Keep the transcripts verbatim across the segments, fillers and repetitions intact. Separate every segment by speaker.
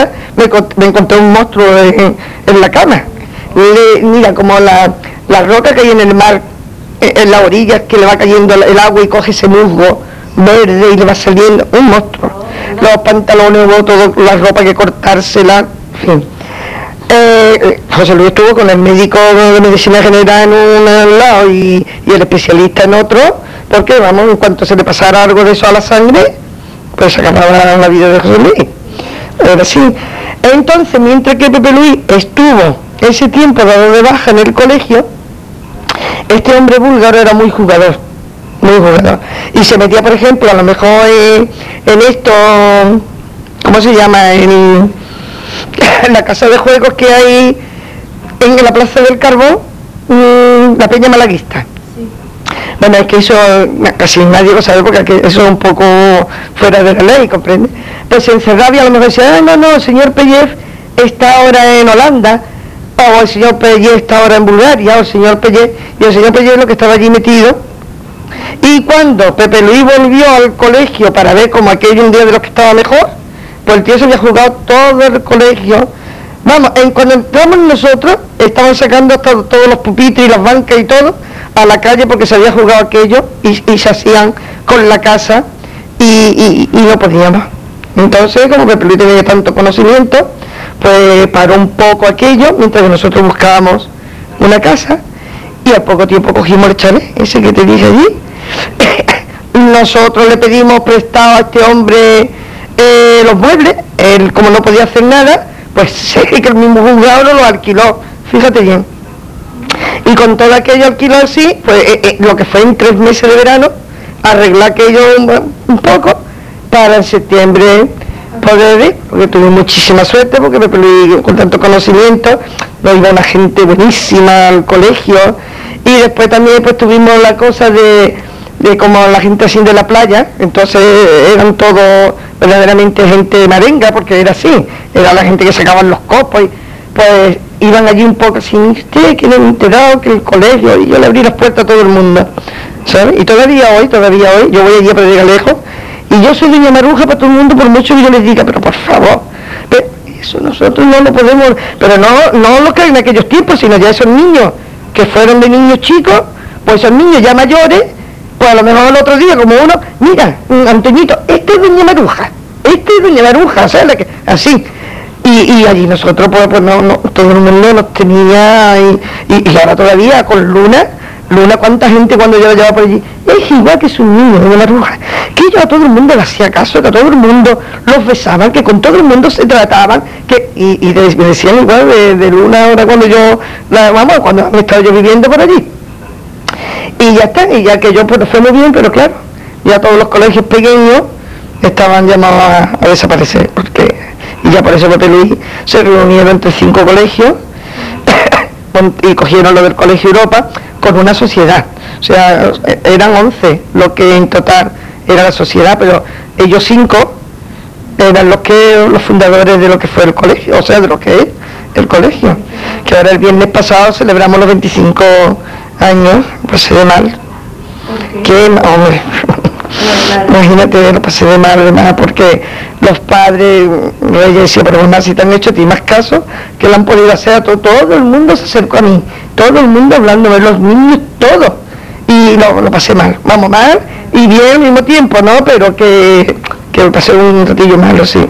Speaker 1: me, me encontré un monstruo en, en la cama. Le, mira, como la, la roca que hay en el mar, en, en la orilla, que le va cayendo el agua y coge ese musgo verde y le va saliendo un monstruo. Los pantalones, hubo todo, la ropa que cortársela, en fin. Eh, José Luis estuvo con el médico de medicina general en un lado y, y el especialista en otro, porque vamos, en cuanto se le pasara algo de eso a la sangre, pues se acababa la vida de José Luis. Ahora sí. Entonces, mientras que Pepe Luis estuvo ese tiempo dado de baja en el colegio, este hombre búlgaro era muy jugador, muy jugador. Y se metía, por ejemplo, a lo mejor en, en esto, ¿cómo se llama? En, en la casa de juegos que hay en la Plaza del Carbón, mmm, la Peña Malaguista. Sí. Bueno, es que eso casi nadie lo sabe porque eso es un poco fuera de la ley, ¿comprende? Pues se encerraba y a lo mejor decía, ah, no, no, el señor Pellev está ahora en Holanda, o el señor Pellev está ahora en Bulgaria, o el señor Pellev, y el señor Pellev lo que estaba allí metido. Y cuando Pepe Luis volvió al colegio para ver como aquello un día de los que estaba mejor, pues el tío se había jugado todo el colegio. Vamos, en, cuando entramos nosotros, estaban sacando hasta todos los pupitres y las bancas y todo a la calle porque se había jugado aquello y, y se hacían con la casa y, y, y no podíamos. Entonces, como Pepe Luis tenía tanto conocimiento, pues paró un poco aquello mientras que nosotros buscábamos una casa y al poco tiempo cogimos el chalet, ese que te dije allí. Nosotros le pedimos prestado a este hombre eh, los muebles, él como no podía hacer nada, pues sé que el mismo juzgado no lo alquiló, fíjate bien. Y con todo aquello alquiló así, pues eh, eh, lo que fue en tres meses de verano, arreglar aquello un, un poco para en septiembre poder ir, porque tuve muchísima suerte, porque Pepe Luis, con tanto conocimiento, nos iba una gente buenísima al colegio, y después también pues tuvimos la cosa de, de como la gente así de la playa, entonces eran todos verdaderamente gente marenga, porque era así, era la gente que sacaban los copos, y pues iban allí un poco así, usted que no me he enterado que el colegio, y yo le abrí las puertas a todo el mundo, ¿sabes? Y todavía hoy, todavía hoy, yo voy allí a predicar lejos, y yo soy doña Maruja para todo el mundo, por mucho que yo les diga, pero por favor, pero eso nosotros no lo podemos, pero no, no lo que en aquellos tiempos, sino ya esos niños que fueron de niños chicos, pues esos niños ya mayores, pues a lo mejor el otro día, como uno, mira, Antoñito, este es doña Maruja, este es doña Maruja, ¿sabes? La que, así, y, y allí nosotros, pues, pues no, no, todo el mundo nos tenía, y, y, y ahora todavía con Luna, Luna, cuánta gente cuando yo la llevaba por allí, es igual que su niño, doña Maruja, que yo a todo el mundo le hacía caso, que a todo el mundo los besaban, que con todo el mundo se trataban, que y, y me decían igual de, de Luna ahora cuando yo, la, vamos, cuando me estaba yo viviendo por allí. Y ya está, y ya que yo pues fue muy bien, pero claro, ya todos los colegios pequeños estaban llamados a, a desaparecer, porque, y ya por eso Pepe Luis se reunieron entre cinco colegios y cogieron lo del Colegio Europa con una sociedad, o sea, eran once lo que en total era la sociedad, pero ellos cinco eran los que los fundadores de lo que fue el colegio, o sea, de lo que es el colegio, que ahora el viernes pasado celebramos los veinticinco años, pasé de mal, que hombre, imagínate, lo pasé de mal además, porque los padres, ella decía, pero bueno, si te han hecho a ti más caso, que lo han podido hacer a todo, todo el mundo se acercó a mí, todo el mundo hablándome, los niños, todo, y lo, lo pasé mal, vamos mal, y bien al mismo tiempo, ¿no? Pero que, que lo pasé un ratillo malo, sí.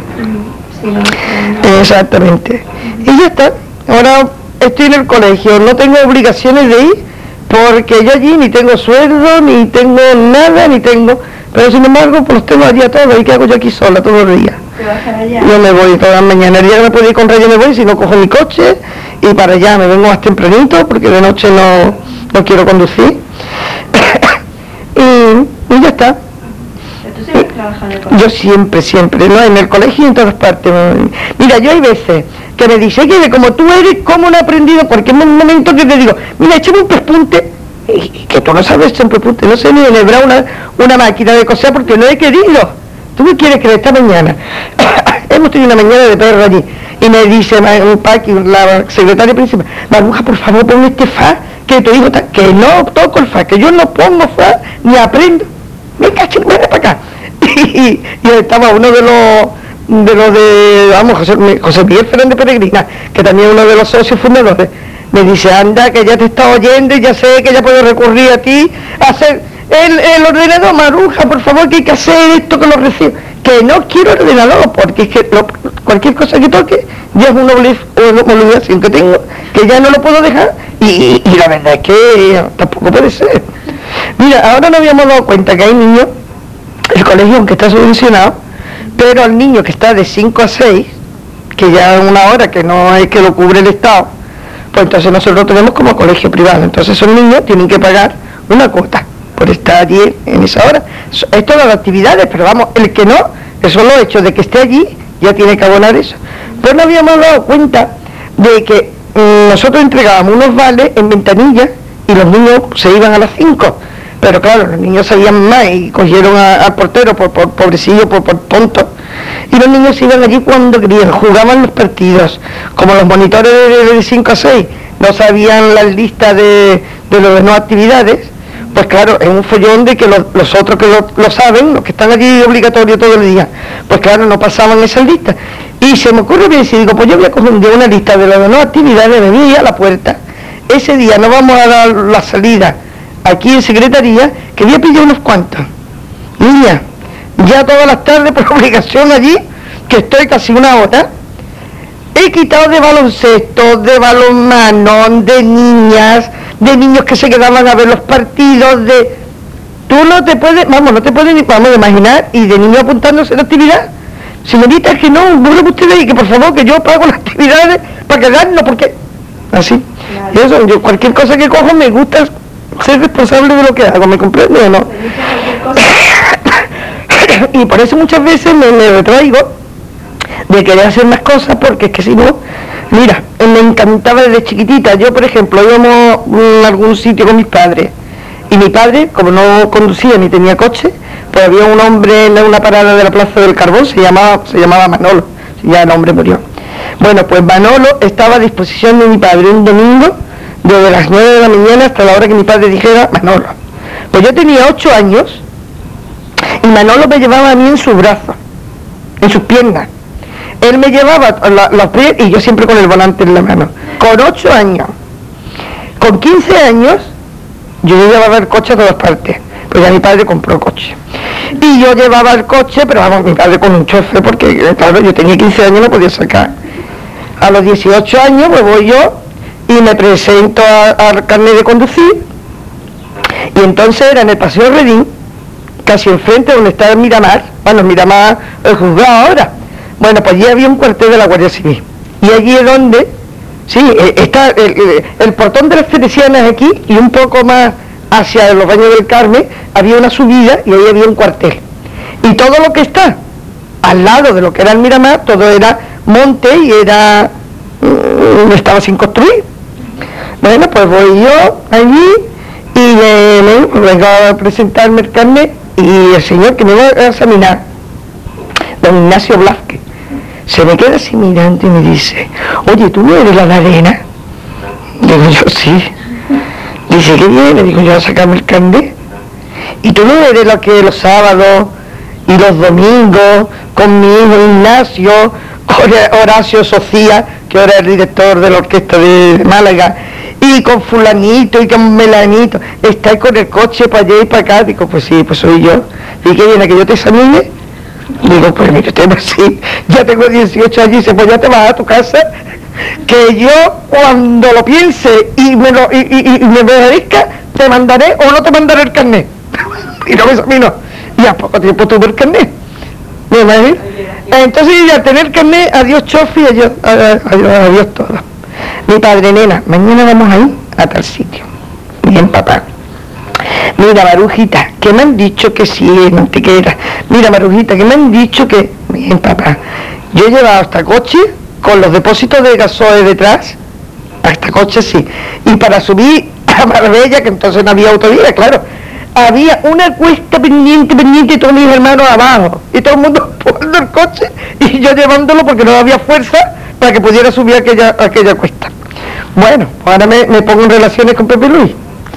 Speaker 1: Exactamente. Y ya está, ahora estoy en el colegio, no tengo obligaciones de ir, porque yo allí ni tengo sueldo, ni tengo nada, ni tengo... Pero sin embargo, pues los tengo allí a todos, ¿y qué hago yo aquí sola todos los días?
Speaker 2: ¿Te vas para allá?
Speaker 1: Yo me voy todas las mañanas, el día que me puedo ir con Reyes me voy, si no cojo mi coche, y para allá me vengo más tempranito, porque de noche no, no quiero conducir. y, y ya está.
Speaker 2: ¿Tú sigues trabajando en el colegio?
Speaker 1: Yo siempre, siempre, ¿no? En el colegio y en todas partes. Mira, yo hay veces que me dice que como tú eres, ¿cómo no he aprendido? Porque en un momento que te digo, mira, échame un pespunte, y que tú no sabes echar un pespunte, no sé ni enhebrar una, una máquina de coser porque no he querido. ¿Tú me quieres creer? Esta mañana hemos tenido una mañana de perro allí, y me dice Paqui, la secretaria principal, Maruja, por favor, pon este fa, que tu hijo está, que no toco el fa, que yo no pongo fa, ni aprendo. Me cacho, ven para acá. Y, y estaba uno de los de lo de, vamos, José, José Miguel Fernández Peregrina, que también es uno de los socios fundadores, me dice, anda, que ya te está oyendo y ya sé que ya puedo recurrir a ti a hacer el, el ordenador, Maruja, por favor, que hay que hacer esto, que lo recibo. Que no quiero ordenador, porque es que lo, cualquier cosa que toque ya es una obligación que tengo, que ya no lo puedo dejar, y, y, y la verdad es que tampoco puede ser. Mira, ahora nos habíamos dado cuenta que hay niños, el colegio aunque está subvencionado, pero al niño que está de cinco a seis, que ya es una hora que no es que lo cubre el Estado, pues entonces nosotros lo tenemos como colegio privado, entonces esos niños tienen que pagar una cuota por estar allí en esa hora. Es todas las actividades, pero vamos, el que no, el solo hecho de que esté allí, ya tiene que abonar eso. Pues no habíamos dado cuenta de que mmm, nosotros entregábamos unos vales en ventanillas y los niños se iban a las cinco, pero claro, los niños sabían más y cogieron a, al portero por, por pobrecillo, por, por tonto, y los niños se iban allí cuando querían, jugaban los partidos, como los monitores de, de cinco a seis no sabían las listas de, de las no actividades, pues claro, es un follón de que los, los otros que lo, lo saben, los que están allí obligatorios todo el día, pues claro, no pasaban esas listas. Y se me ocurre bien, si digo, pues yo voy a coger una lista de las no actividades, me voy a la puerta, ese día no vamos a dar la salida aquí en secretaría, que voy a pillar unos cuantos. Niña, ya todas las tardes por obligación allí, que estoy casi una hora, he quitado de baloncesto, de balonmano, de niñas, de niños que se quedaban a ver los partidos, de... Tú no te puedes, vamos, no te puedes ni, vamos, imaginar, y de niños apuntándose a la actividad. Señorita, que no, no le guste y que por favor, que yo pago las actividades para quedarnos, porque... Así. Y eso, yo cualquier cosa que cojo me gusta ser responsable de lo que hago, ¿me comprende o no? Y por eso muchas veces me, me retraigo de querer hacer más cosas, porque es que si no, mira, me encantaba desde chiquitita. Yo, por ejemplo, íbamos a algún sitio con mis padres, y mi padre, como no conducía ni tenía coche, pues había un hombre en una parada de la Plaza del Carbón, se llamaba, se llamaba Manolo, ya el hombre murió. Bueno, pues Manolo estaba a disposición de mi padre un domingo, desde las nueve de la mañana hasta la hora que mi padre dijera Manolo. Pues yo tenía ocho años, y Manolo me llevaba a mí en sus brazos, en sus piernas. Él me llevaba la, los pies y yo siempre con el volante en la mano. Con ocho años. Con quince años, yo llevaba el coche a todas partes, pues ya mi padre compró coche. Y yo llevaba el coche, pero vamos, mi padre con un chofer, porque claro, yo tenía quince años, no podía sacar. A los dieciocho años, pues voy yo y me presento al carnet de conducir, y entonces era en el Paseo Redín, casi enfrente donde está el Miramar, bueno, Miramar, el juzgado ahora. Bueno, pues allí había un cuartel de la Guardia Civil, y allí es donde, sí, está el, el, el portón de las Teresianas aquí, y un poco más hacia los Baños del Carmen, había una subida, y ahí había un cuartel. Y todo lo que está al lado de lo que era el Miramar, todo era monte, y era, mmm, estaba sin construir. Bueno, pues voy yo allí, y eh, me, vengo a presentarme el carnet, y el señor que me va a examinar, don Ignacio Blázquez, se me queda así mirando y me dice, oye, ¿tú no eres la de Arena? Digo yo, sí. Dice, ¿qué viene? Digo yo, a sacarme el carnet. ¿Y tú no eres la que los sábados y los domingos con mi hijo Ignacio, Horacio Socía, que ahora es el director de la orquesta de Málaga, y con fulanito y con melanito, estáis con el coche para allá y para acá? Digo, pues sí, pues soy yo. ¿Y qué viene, que yo te examine? Digo, pues mire usted, pues sí, ya tengo dieciocho años, y dice, pues ya te vas a tu casa, que yo cuando lo piense y me lo y, y, y me merezca, te mandaré o no te mandaré el carnet. Y no me examino. Y a poco tiempo tuve el carnet. ¿Me imagino? Entonces ya tener carnet, adiós chofi, adiós, adiós, adiós todo. Mi padre, nena, mañana vamos a ir a tal sitio. Bien, papá. Mira, Marujita, que me han dicho que sí, mantequera. Mira, Marujita, que me han dicho que... Bien, papá. Yo he llevado hasta coche con los depósitos de gasoil detrás, hasta coche sí. Y para subir a Marbella, que entonces no había autovía, claro, había una cuesta pendiente, pendiente, y todos mis hermanos abajo. Y todo el mundo poniendo el coche y yo llevándolo porque no había fuerza para que pudiera subir aquella, aquella cuesta. Bueno, ahora me, me pongo en relaciones con Pepe Luis.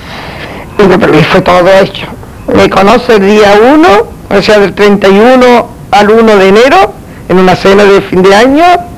Speaker 1: Y Pepe Luis fue todo hecho. Me conoce el día uno, o sea, del treinta y uno al uno de enero, en una cena de fin de año,